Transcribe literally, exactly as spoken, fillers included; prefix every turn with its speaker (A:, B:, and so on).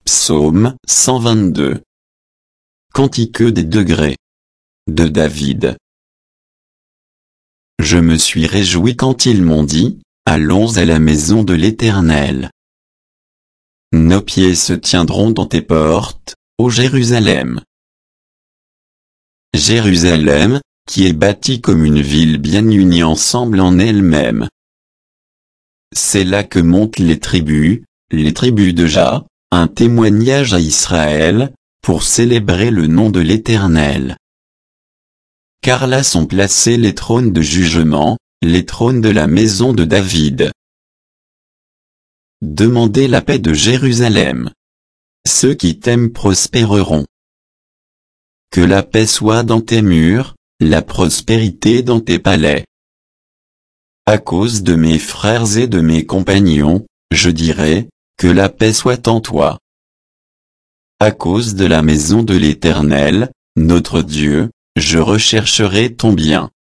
A: Psaume cent vingt-deux. Cantique des degrés. De David. Je me suis réjoui quand ils m'ont dit, allons à la maison de l'Éternel. Nos pieds se tiendront dans tes portes, ô Jérusalem. Jérusalem, qui est bâtie comme une ville bien unie ensemble en elle-même. C'est là que montent les tribus, les tribus de Jah, un témoignage à Israël, pour célébrer le nom de l'Éternel. Car là sont placés les trônes de jugement, les trônes de la maison de David. Demandez la paix de Jérusalem. Ceux qui t'aiment prospéreront. Que la paix soit dans tes murs, la prospérité dans tes palais. À cause de mes frères et de mes compagnons, je dirai, que la paix soit en toi. À cause de la maison de l'Éternel, notre Dieu, je rechercherai ton bien.